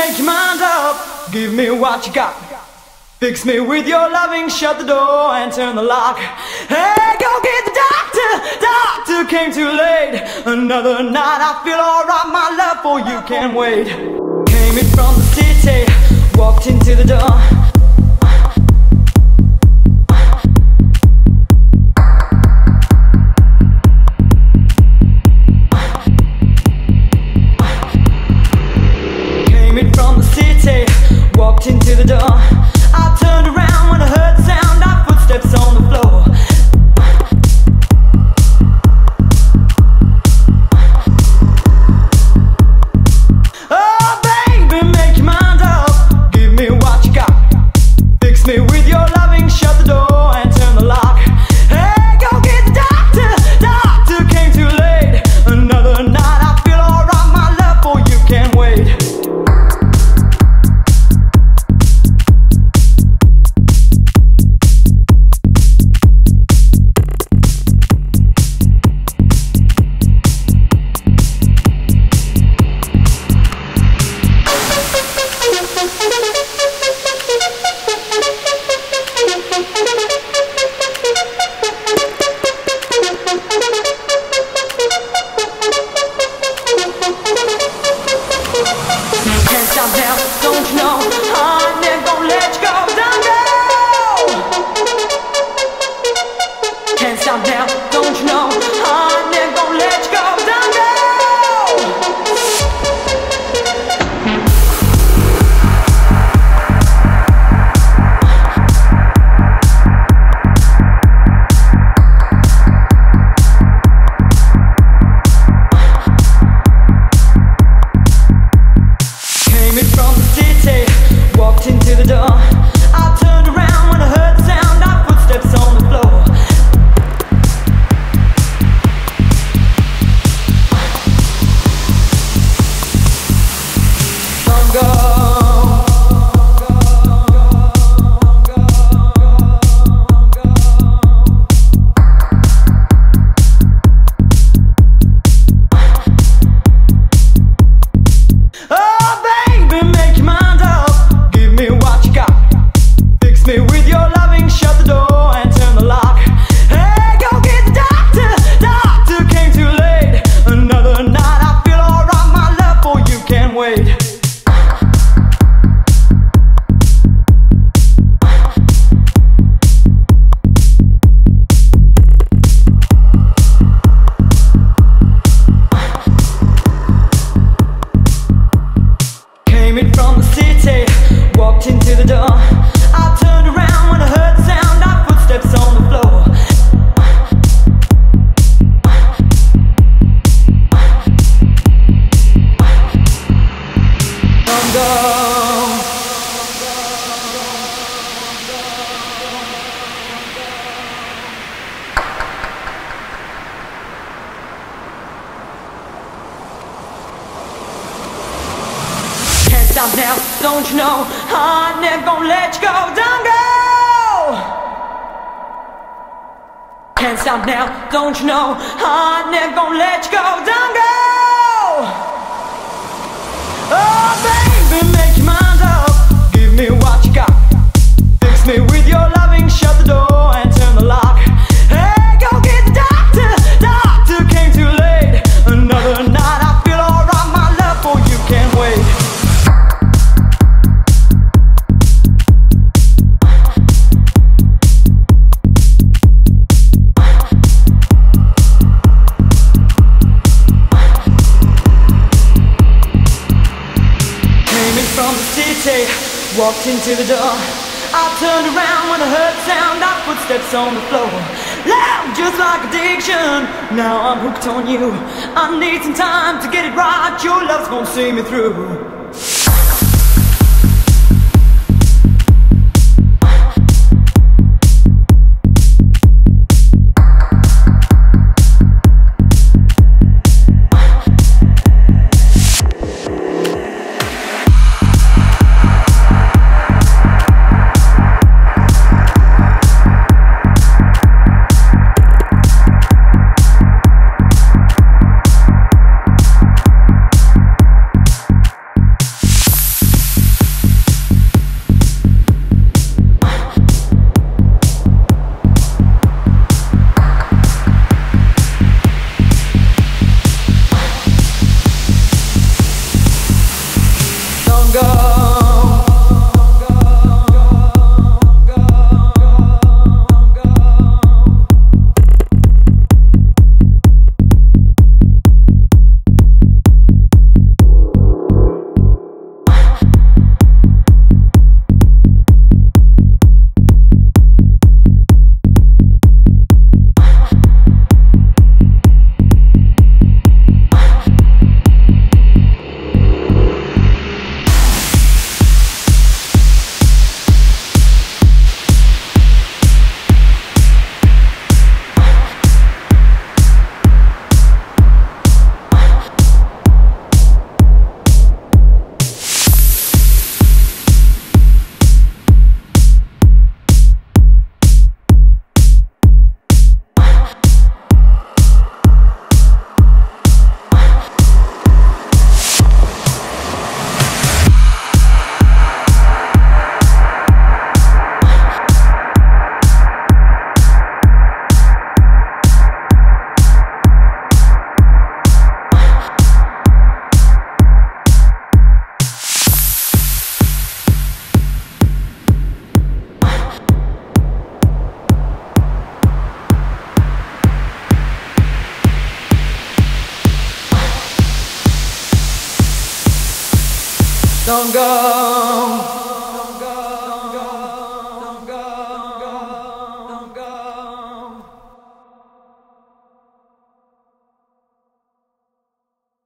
make your mind up. Give me what you got. Fix me with your loving. Shut the door and turn the lock. Hey, go get the doctor. Doctor came too late. Another night I feel alright. My love for you can't wait. Came in from the city. Walked into the door. Walked into the door. I turned around when I heard the sound of footsteps on the floor. Oh baby, make your mind up. Give me what you got. Fix me with your loving. Shut the door and turn the lock. Hey, go get the doctor. Doctor came too late. Another night I feel alright. My love for you can't wait. Don't you know I'm never gonna let you go? Don't go. Can't stop now. Don't you know I'm never gonna let you go? Don't go. Walked into the door. I turned around when I heard the sound of footsteps on the floor. Don't go. Me with your loving, shut the door and turn the lock. Hey, go get the doctor. Doctor came too late. Another night I feel alright. My love for you can't wait. Came in from the city. Walked into the door. I turned around when I heard the sound of footsteps on the floor. Don't go. Can't stop now, don't you know I'm never gonna let you go. Don't go. Can't stop now, don't you know I'm never gonna let you go. Don't go. Oh baby, make your mind up. Give me what you got. Fix me with your loving. Shut the door and turn the lock. Hey, go get the doctor. Doctor came too late. Another night I feel alright. My love for you can't wait. From the city, walked into the door. I turned around when I heard the sound of footsteps on the floor. Loud, just like addiction. Now I'm hooked on you. I need some time to get it right. Your love's gonna see me through. go. Don't go.